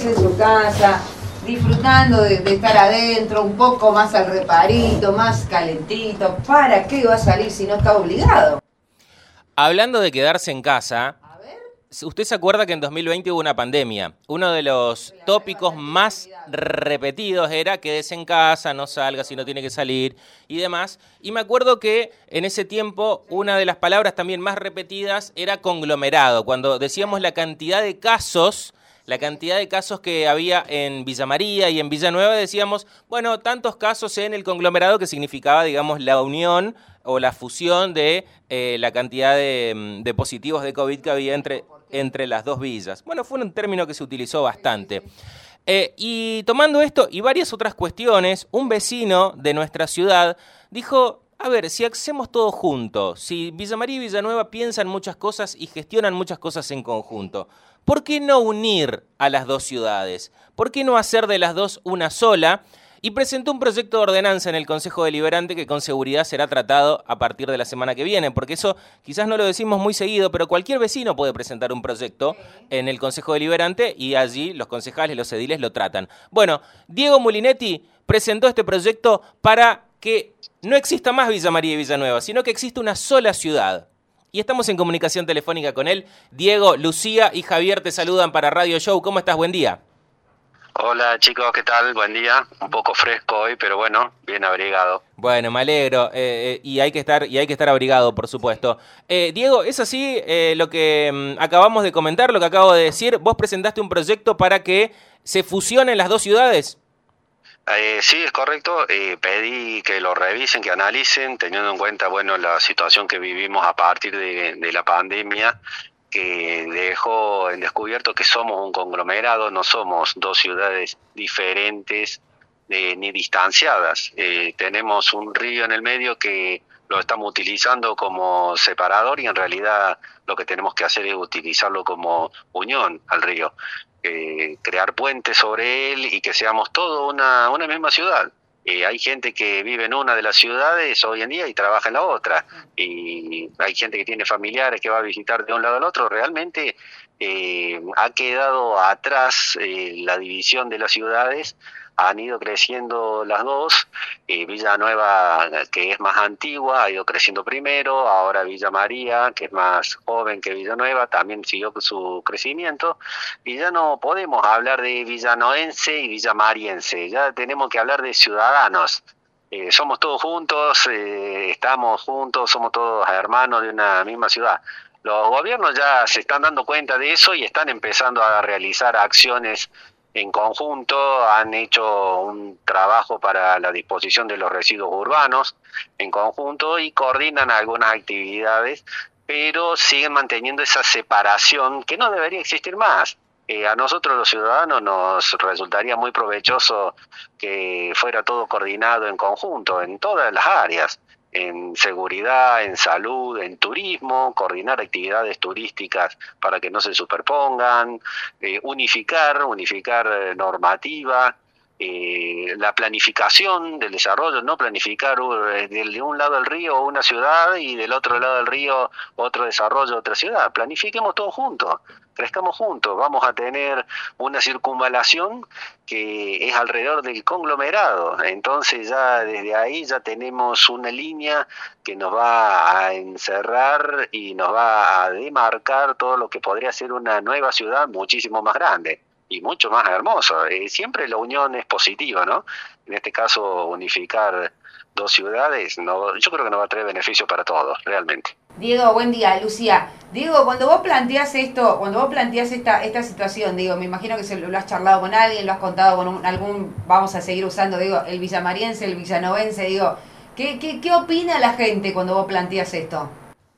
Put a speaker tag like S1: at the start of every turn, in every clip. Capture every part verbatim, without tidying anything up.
S1: quédese en su casa, disfrutando de, de estar adentro, un poco más al reparito, más calentito. ¿Para qué va a salir si no está obligado?
S2: Hablando de quedarse en casa, ¿usted se acuerda que en dos mil veinte hubo una pandemia? Uno de los tópicos más repetidos era quédese en casa, no salga si no tiene que salir y demás. Y me acuerdo que en ese tiempo una de las palabras también más repetidas era conglomerado. Cuando decíamos la cantidad de casos, la cantidad de casos que había en Villa María y en Villanueva, decíamos, bueno, tantos casos en el conglomerado, que significaba, digamos, la unión o la fusión de eh, la cantidad de, de positivos de COVID que había entre, entre las dos villas. Bueno, fue un término que se utilizó bastante. Eh, y tomando esto y varias otras cuestiones, un vecino de nuestra ciudad dijo, a ver, si hacemos todo juntos, si Villa María y Villanueva piensan muchas cosas y gestionan muchas cosas en conjunto, ¿por qué no unir a las dos ciudades? ¿Por qué no hacer de las dos una sola? Y presentó un proyecto de ordenanza en el Consejo Deliberante que con seguridad será tratado a partir de la semana que viene, porque eso quizás no lo decimos muy seguido, pero cualquier vecino puede presentar un proyecto en el Consejo Deliberante y allí los concejales, los ediles lo tratan. Bueno, Diego Mulinetti presentó este proyecto para que no exista más Villa María y Villanueva, sino que exista una sola ciudad. Y estamos en comunicación telefónica con él. Diego, Lucía y Javier te saludan para Radio Show. ¿Cómo estás? Buen día.
S3: Hola chicos, ¿qué tal? Buen día. Un poco fresco hoy, pero bueno, bien abrigado.
S2: Bueno, me alegro. Eh, eh, y hay que estar y hay que estar abrigado, por supuesto. Eh, Diego, ¿es así eh, lo que mm, acabamos de comentar, lo que acabo de decir? ¿Vos presentaste un proyecto para que se fusionen las dos ciudades?
S3: Eh, sí, es correcto. Eh, pedí que lo revisen, que analicen, teniendo en cuenta, bueno, la situación que vivimos a partir de, de la pandemia, que dejó en descubierto que somos un conglomerado, no somos dos ciudades diferentes eh, ni distanciadas. Eh, tenemos un río en el medio que lo estamos utilizando como separador y en realidad lo que tenemos que hacer es utilizarlo como unión al río. Eh, crear puentes sobre él y que seamos todos una, una misma ciudad. Eh, hay gente que vive en una de las ciudades hoy en día y trabaja en la otra, y hay gente que tiene familiares que va a visitar de un lado al otro. Realmente eh, ha quedado atrás eh, la división de las ciudades. Han ido creciendo las dos. eh, Villanueva, que es más antigua, ha ido creciendo primero. Ahora Villa María, que es más joven que Villanueva, también siguió con su crecimiento. Y ya no podemos hablar de villanoense y villamariense, ya tenemos que hablar de ciudadanos. Eh, somos todos juntos, eh, estamos juntos, somos todos hermanos de una misma ciudad. Los gobiernos ya se están dando cuenta de eso y están empezando a realizar acciones en conjunto. Han hecho un trabajo para la disposición de los residuos urbanos en conjunto y coordinan algunas actividades, pero siguen manteniendo esa separación que no debería existir más. Eh, a nosotros los ciudadanos nos resultaría muy provechoso que fuera todo coordinado en conjunto, en todas las áreas, en seguridad, en salud, en turismo, coordinar actividades turísticas para que no se superpongan, eh, unificar, unificar eh, normativa, eh, la planificación del desarrollo, no planificar uh, de un lado del río una ciudad y del otro lado del río otro desarrollo, otra ciudad. Planifiquemos todos juntos, crezcamos juntos, vamos a tener una circunvalación que es alrededor del conglomerado. Entonces ya desde ahí ya tenemos una línea que nos va a encerrar y nos va a demarcar todo lo que podría ser una nueva ciudad muchísimo más grande y mucho más hermoso. Eh, siempre la unión es positiva, ¿no? En este caso, unificar dos ciudades, no, yo creo que nos va a traer beneficio para todos, realmente.
S1: Diego, buen día. Lucía, Diego, cuando vos planteás esto, cuando vos planteás esta esta situación, digo, me imagino que se lo, lo has charlado con alguien, lo has contado con un, algún, vamos a seguir usando, digo, el villamariense, el villanovense, digo, ¿qué, qué, qué opina la gente cuando vos planteás esto?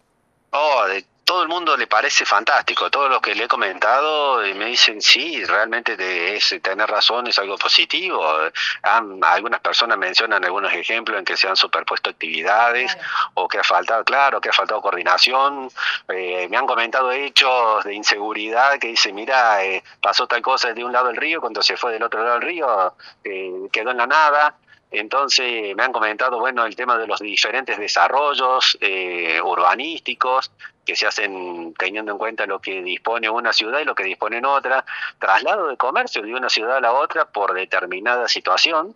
S3: Oh, de todo el mundo le parece fantástico. Todos los que le he comentado me dicen sí, realmente de, es tener razón, es algo positivo. Han, algunas personas mencionan algunos ejemplos en que se han superpuesto actividades, claro, o que ha faltado, claro, que ha faltado coordinación. Eh, me han comentado hechos de inseguridad que dicen, mira, eh, pasó tal cosa de un lado del río, cuando se fue del otro lado del río eh, quedó en la nada. Entonces me han comentado, bueno, el tema de los diferentes desarrollos eh, urbanísticos que se hacen teniendo en cuenta lo que dispone una ciudad y lo que dispone en otra, traslado de comercio de una ciudad a la otra por determinada situación,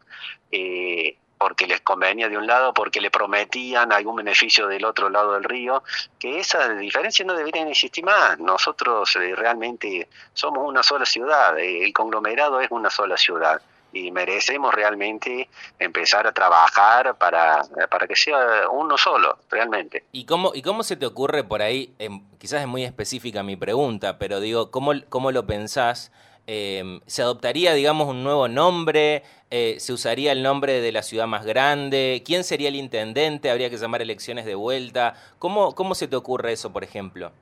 S3: eh, porque les convenía de un lado, porque le prometían algún beneficio del otro lado del río, que esas diferencias no deberían existir más. Nosotros eh, realmente somos una sola ciudad, eh, el conglomerado es una sola ciudad. Y merecemos realmente empezar a trabajar para, para que sea uno solo, realmente.
S2: ¿Y cómo, y cómo se te ocurre por ahí, eh, quizás es muy específica mi pregunta, pero digo, ¿cómo, cómo lo pensás? Eh, ¿Se adoptaría, digamos, un nuevo nombre? Eh, ¿Se usaría el nombre de la ciudad más grande? ¿Quién sería el intendente? ¿Habría que llamar elecciones de vuelta? ¿Cómo, cómo se te ocurre eso, por ejemplo?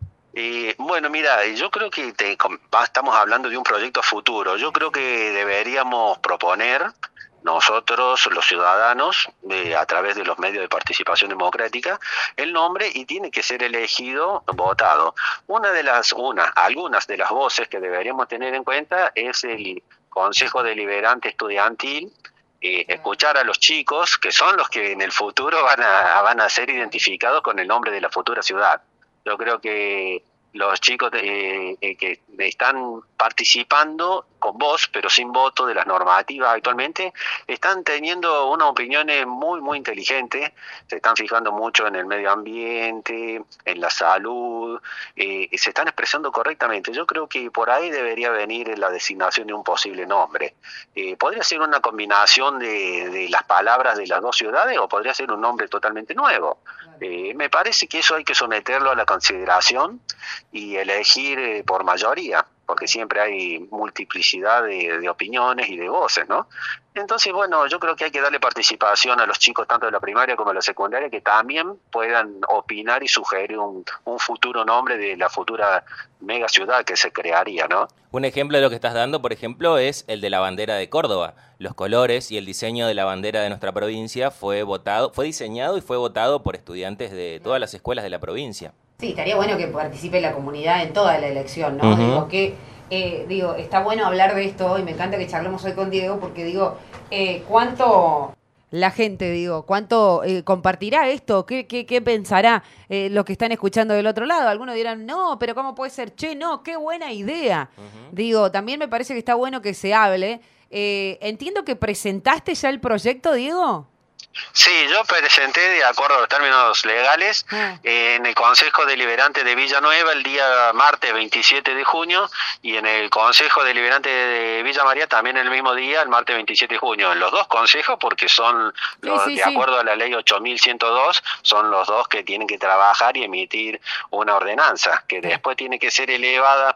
S3: Eh, bueno, mira, yo creo que te, estamos hablando de un proyecto futuro. Yo creo que deberíamos proponer nosotros, los ciudadanos, eh, a través de los medios de participación democrática, el nombre y tiene que ser elegido, votado. Una de las, una, algunas de las voces que deberíamos tener en cuenta es el Consejo Deliberante Estudiantil. Eh, escuchar a los chicos, que son los que en el futuro van a, van a ser identificados con el nombre de la futura ciudad. Yo creo que los chicos eh, eh, que están participando con voz, pero sin voto de las normativas actualmente, están teniendo unas opiniones muy, muy inteligentes, se están fijando mucho en el medio ambiente, en la salud, eh, se están expresando correctamente. Yo creo que por ahí debería venir la designación de un posible nombre. Eh, podría ser una combinación de, de las palabras de las dos ciudades o podría ser un nombre totalmente nuevo. Eh, me parece que eso hay que someterlo a la consideración y elegir eh, por mayoría, porque siempre hay multiplicidad de, de opiniones y de voces, ¿no? Entonces, bueno, yo creo que hay que darle participación a los chicos tanto de la primaria como de la secundaria que también puedan opinar y sugerir un, un futuro nombre de la futura mega ciudad que se crearía, ¿no?
S2: Un ejemplo de lo que estás dando, por ejemplo, es el de la bandera de Córdoba. Los colores y el diseño de la bandera de nuestra provincia fue votado, fue diseñado y fue votado por estudiantes de todas las escuelas de la provincia.
S1: Sí, estaría bueno que participe la comunidad en toda la elección, ¿no?
S2: Uh-huh.
S1: Digo, que, eh, digo, está bueno hablar de esto y me encanta que charlemos hoy con Diego porque, digo, eh, ¿cuánto la gente, digo, cuánto eh, compartirá esto? ¿Qué, qué, qué pensará eh, los que están escuchando del otro lado? Algunos dirán, no, pero ¿cómo puede ser? Che, no, qué buena idea. Uh-huh. Digo, también me parece que está bueno que se hable. Eh, entiendo que presentaste ya el proyecto, Diego.
S3: Sí, yo presenté de acuerdo a los términos legales
S1: ah.
S3: eh, en el Consejo Deliberante de Villanueva el día martes veintisiete de junio y en el Consejo Deliberante de Villa María también el mismo día, el martes veintisiete de junio. En los dos consejos, porque son los,
S1: sí, sí,
S3: de
S1: sí.
S3: acuerdo a la ley ocho mil ciento dos, son los dos que tienen que trabajar y emitir una ordenanza que después tiene que ser elevada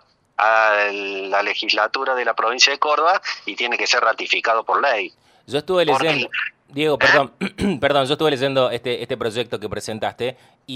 S3: a la legislatura de la provincia de Córdoba y tiene que ser ratificado por ley.
S2: Yo estuve leyendo...
S3: Porque...
S2: Diego, perdón, perdón, yo estuve leyendo este, este proyecto que presentaste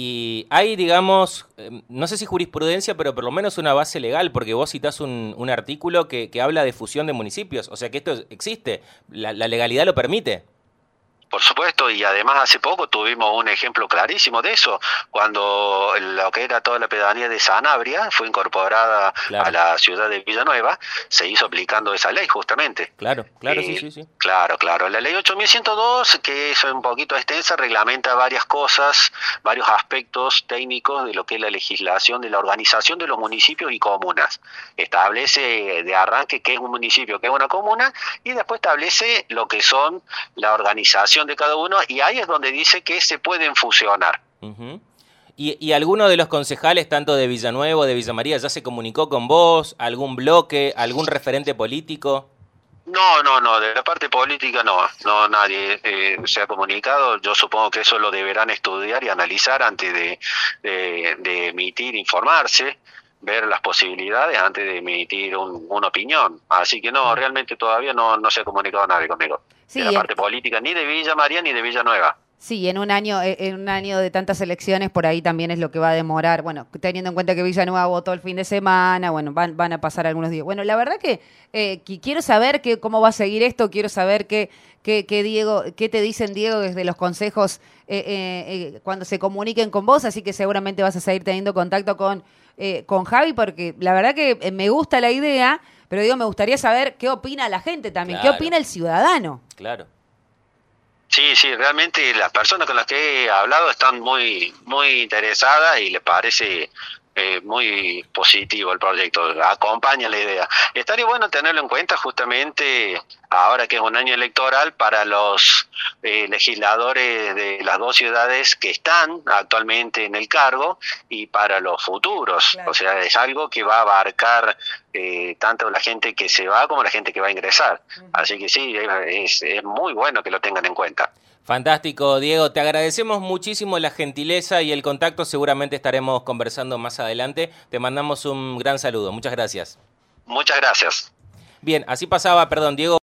S2: y hay, digamos, no sé si jurisprudencia, pero por lo menos una base legal, porque vos citás un, un artículo que, que habla de fusión de municipios, o sea que esto existe, la, la legalidad lo permite.
S3: Por supuesto, y además hace poco tuvimos un ejemplo clarísimo de eso, cuando lo que era toda la pedanía de Sanabria fue incorporada claro. a la ciudad de Villanueva, se hizo aplicando esa ley justamente.
S2: Claro, claro,
S3: eh,
S2: sí, sí, sí.
S3: Claro, claro. La ley ocho mil ciento dos, que es un poquito extensa, reglamenta varias cosas, varios aspectos técnicos de lo que es la legislación de la organización de los municipios y comunas. Establece de arranque qué es un municipio, qué es una comuna, y después establece lo que son la organización de cada uno, y ahí es donde dice que se pueden fusionar.
S2: Uh-huh. ¿Y, ¿Y alguno de los concejales, tanto de Villanueva o de Villa María, ya se comunicó con vos? ¿Algún bloque? ¿Algún referente político?
S3: No, no, no, de la parte política no, no nadie eh, se ha comunicado. Yo supongo que eso lo deberán estudiar y analizar antes de, de, de emitir, informarse, ver las posibilidades antes de emitir un, una opinión. Así que no, realmente todavía no, no se ha comunicado nadie conmigo. Sí, de la parte política, ni de Villa María ni de Villanueva.
S1: Sí, en un año en un año de tantas elecciones, por ahí también es lo que va a demorar. Bueno, teniendo en cuenta que Villanueva votó el fin de semana, bueno, van, van a pasar algunos días. Bueno, la verdad que, eh, que quiero saber que, cómo va a seguir esto, quiero saber qué que, que Diego, qué te dicen, Diego, desde los consejos eh, eh, eh, cuando se comuniquen con vos, así que seguramente vas a seguir teniendo contacto con, eh, con Javi, porque la verdad que me gusta la idea, pero digo, me gustaría saber qué opina la gente también, claro. ¿Qué opina el ciudadano?
S2: Claro.
S3: Sí, sí, realmente las personas con las que he hablado están muy, muy interesadas y les parece eh, muy positivo el proyecto, acompaña la idea. Estaría bueno tenerlo en cuenta justamente ahora que es un año electoral para los eh, legisladores de las dos ciudades que están actualmente en el cargo y para los futuros. Claro. O sea, es algo que va a abarcar eh, tanto la gente que se va como la gente que va a ingresar. Uh-huh. Así que sí, es, es muy bueno que lo tengan en cuenta.
S2: Fantástico, Diego. Te agradecemos muchísimo la gentileza y el contacto. Seguramente estaremos conversando más adelante. Te mandamos un gran saludo. Muchas gracias.
S3: Muchas gracias.
S2: Bien, así pasaba, perdón, Diego.